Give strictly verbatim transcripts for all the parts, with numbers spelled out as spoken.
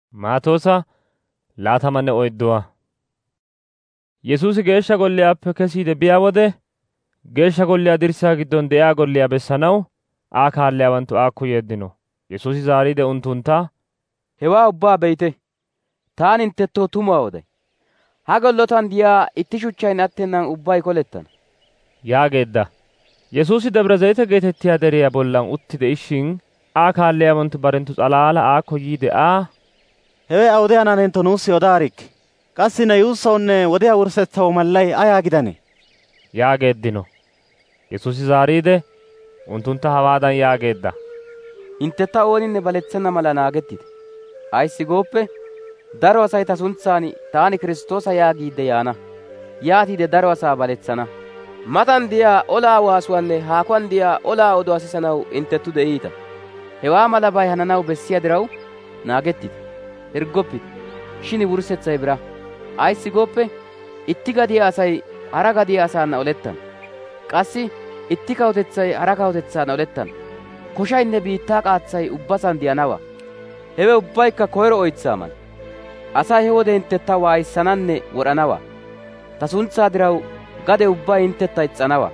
Maatoosa laatamanne oydduwa. Yesuusi geeshsha golliyaappe kesiide biyaa wode, geeshsha golliyaa dirssaa giddon de'iyaa golliyaa bessanaw Aa kaalliyaawanttu aakko yeeddino. Yesuusi zaariide unttuntta, «Hewaa ubbaa be'ite; taani hinttettoo tumuwaa oday; ha gollotan diyaa itti shuchchaynne attenaan ubbay kolettana» yaageedda. Yesuusi Debre Zayite geetettiyaa deriyaa bollan utti de'ishin, Aa kaalliyaawanttu barenttu s'alaala aakko yiide Aa, «Hewe awude hananentto nuussi odaarikkii; qassi ne yuussawunne wodiyaa wurssetsaw mallay ayaa gidanee?» yaageeddino. Yesuusi zaariide unttuntta hawaadan yaageedda. «Hinttetta ooninne baletsenna mala naagettite; ayssi gooppe, daro asay ta suntsan taani Kiristtoosa yaagiidde yaana; yaatiide daro asaa baletsana. Matan diyaa olaa waasuwaanne haakuwaan diyaa olaa oduwaa sisanaw hinttettu de'iita. Hewaa malabay hananaw bessiyaa diraw naagettite; hirggoppite; shin wurssetsay bira. Ayssi gooppe, itti gadiyaa asay hara gadiyaa asaana olettana; qassi itti kawutetsay hara kawutetsaana olettana. Koshaynne biittaa qaatsay ubbasan de'anawaa. Hewe ubbaykka koyro oytsaa mala. Asay he wode hinttetta waayissananne wodhanawaa. Ta suntsaa diraw gade ubbay hinttetta is's'anawaa.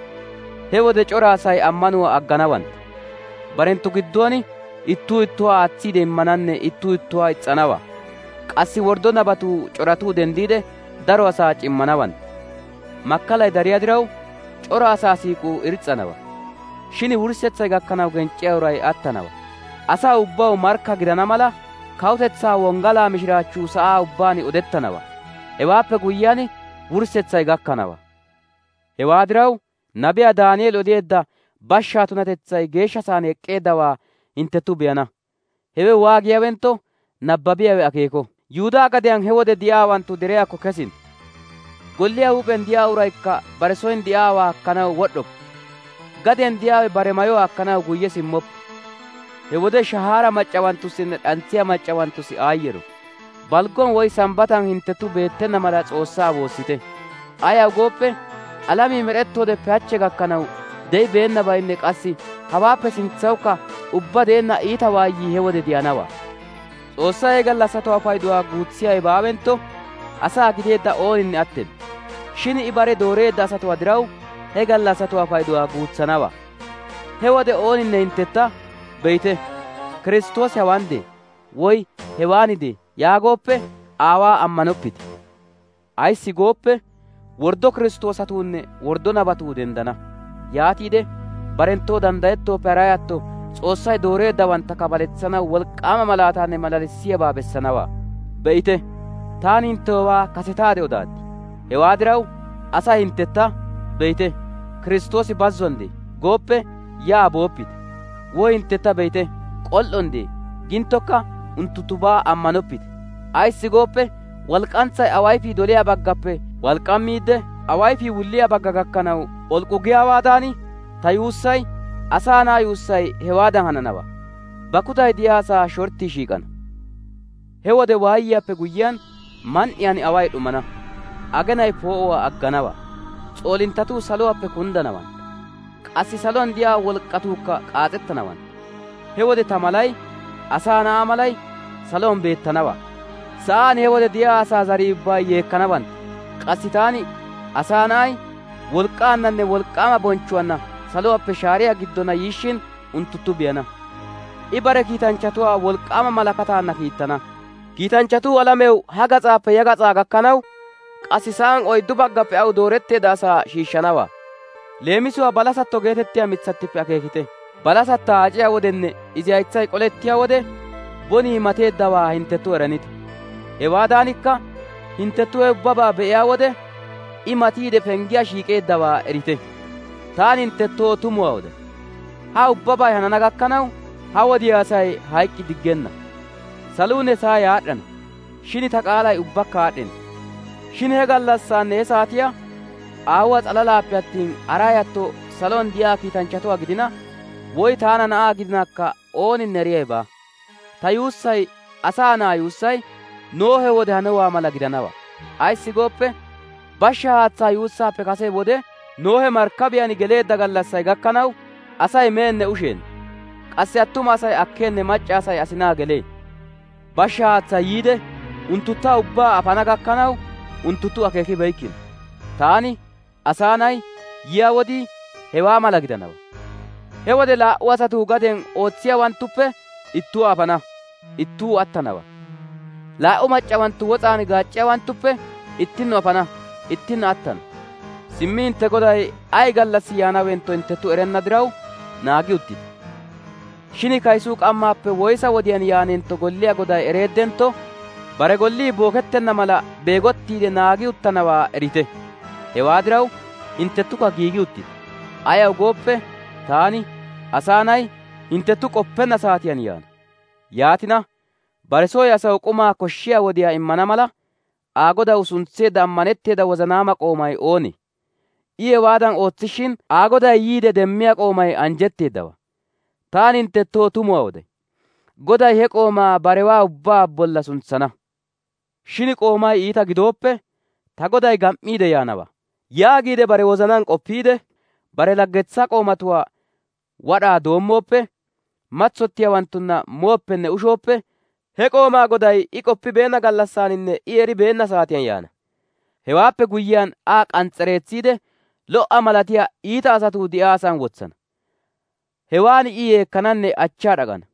He wode cora asay ammanuwaa agganawantta. Barenttu gidduwaan ittuu ittuwaa aatsiide immananne ittuu ittuwaa is's'anawaa. Qassi worddo nabatuu coratuu denddiide daro asaa c'immanawantta. Makkalay dariyaa diraw cora asaa siik'uu irs's'anawaa. Shin wurssetsay gakkanaw genc'c'iyaa uray attanawaa. Asaa ubbaw markka gidana mala kawutetsaa wonggalaa mishiraachchuu sa'aa ubbaan odettanawaa. Hewaappe guyyiyaan wurssetsay gakkanawaa. Hewaa diraw nabiyaa Daani'eel odeedda bashshaa tunatetsay geeshsha saan ek'k'eeddawaa hinttettu be'ana. Hewe waagiyaawentto nabbabiyaawe akeeko. Yihudaa gadiyaan he wode diyaawanttu deriyaakko kesino. Golliyaa huuphen diyaa uraykka bare soyin diyaawaa akkanaw wod'dhoppo. Gaden diyaawe bare mayuwaa akkanaw guyye simmoppo. He wode shahaara mac'c'awanttussinne d'antsiyaa mac'c'awanttussi aayyeero. Balggon woy Sambbatan hinttettu beettenna mala S'oossaa woossite. Ayaw gooppe, alamii med'ettoodeppe hachche gakkanaw de'i beennabaynne qassi hawaappe sintsawukka ubba de'enna iita waayyii he wode de'anawaa. S'oossay he gallassatuwaa payduwaa guutsiyaawe baawentto asaa gideedda ooninne attena. Shin I bare dooreedda asatuwaa diraw he gallassatuwaa payduwaa guutsanawaa. He wode ooninne hinttetta, be'ite, Kiristtoosi hawaan dee, woy hewaan dee yaagooppe aawaa ammanoppite. Ayssi gooppe, worddo Kiristtoosatuunne worddo nabatuu denddana. Yaatiide barenttoo danddayettooppe haray atto S'oossay dooreeddawantta kabaletsanaw wolk'k'aama malaataanne malalissiyaabaa bessanawaa. Be'ite, taani hinttewaa kasetaade odaaddi. Hewaa diraw asay hinttetta, be'ite, Kiristtoosi bazzuwaan dee gooppe yaa booppite. Woy hinttetta be'ite, k'ol"on dee ginttokka unttunttubaa ammanoppite. Ayssi gooppe, walk'k'antsay awayfii doliyaa baggappe walk'k'ammiidde awayfii wulliyaa bagga gakkanaw p'olk'u giyaawaadan ta yuussay, asaa na'aa yuussay hewaadan hananawaa. Bakkutay diyaasaa shorttii shiik'ana. He wode waayiyaappe guyyiyaan man''iyaan away d'umana. Agenay poo'uwaa agganawaa. S'oolinttatuu saluwaappe kunddanawantta. Qassi saluwaan diyaa wolk'k'atuukka k'aas'ettanawantta. He wode ta malay, asaa na'aa malay saluwaan beettanawaa. Sa'aan he wode diyaa asaa zarii ubbay yeekkanawantta. Qassi taani asaa na'ay wolk'k'aannanne wolk'k'aama bonchchuwaanna saluwaappe shaariyaa giddona yiishshin unttunttu be'ana. I bare kiitanchchatuwaa wolk'k'aama malakataanna kiittana. Kiitanchchatuu alamew ha gaxaappe ya gaxaa gakkanaw qassi sa'aan oyddu baggappe aw dooretteedda asaa shiishshanawaa. Leemisuwaa balasatto geetettiyaa mitsattippe akeekite. Balasatta aaciyaa wodenne izi haytsay qolettiyaa wode bonii mateeddawaa hinttettu eranita. Hewaadaanikka hinttettu he ubbabaa be'iyaa wode I matiide penggiyaa shiiqeeddawaa erite. Taani hinttettoo tumuwaa oday. Ha ubbabay hanana gakkanaw ha wodiyaa asay hayk'k'i diggenna. Saluunne sa'ay aad'd'ana; shin ta qaalay ubbakka aad'd'enna. Shin he gallassaanne he saatiyaa aawuwaa s'alalaappe attin haray atto saluwaan diyaa kiitanchchatuwaa gidina, woy taana na'aa gidinakka ooninne eriyay baa. Ta yuussay, asaa na'aa yuussay Nohe wode hanowaa mala gidanawaa. Ayssi gooppe, bashshaa haatsaa yuussaappe kase wode Nohe markkabiyaan geleedda gallassay gakkanaw asay meenne usheenna. Qassi attuma asay akkeenne mac'c'a asay asinaa gelee. bashsha haaththa yiide unttuntta ubbaa afana gakkanaw unttunttu akeekibeykkino. Taani Asaa Na'ay yiyaa wodii hewaa mala gidanawa. He wode laa"u asatuu gaden ootsiyaawanttuppe ittuu afana, ittuu attanawa. Laa"u mac'c'awanttu woxaan gaac'c'iyaawanttuppe ittinno afana, ittinno attana. Simmi hintte Goday ay gallassi yaanawentto hinttenttu erenna diraw naagi uttite. Shin kaysuu qammaappe woysa wodiyaan yaanentto golliyaa Goday ereeddentto, bare gollii bookettenna mala beegottiide naagi uttanawaa erite. Hewaa diraw hinttenttukka giigi uttite. Ayaw gooppe, taani Asaa Na'ay hinttenttu qoppenna saatiyaan yaana. Yaatina, bare soy asaw qumaa koshshiyaa wodiyaa immana mala, Aa Godaw suntseedda ammanetteeda wozanaama qoomay oonee? I hewaadan oothishin Aa Goday yiide demmiyaa qoomay anjjetteeddawa. Taani hinttenttoo tumuwaa oday. Goday he qoomaa barewaa ubbaa bolla suntsana. Shin qoomay iita gidooppe, ta Goday gam"iide yaanawaa. Yaagiide bare wozanaan qoppiide, bare laggetsaa qoomatuwaa wadhaa doommooppe, matsottiyaawanttunna mooppenne ushooppe, he qoomaa Goday I qoppibeenna gallassaaninne I eribeenna saatiyaan yaana. Hewaappe guyyiyaan Aa k'ans's'ereetsiide, lo"a malatiyaa iita asatuu de'iyaasan wotsana. Hewaan I yeekkananne achchaa dhagana.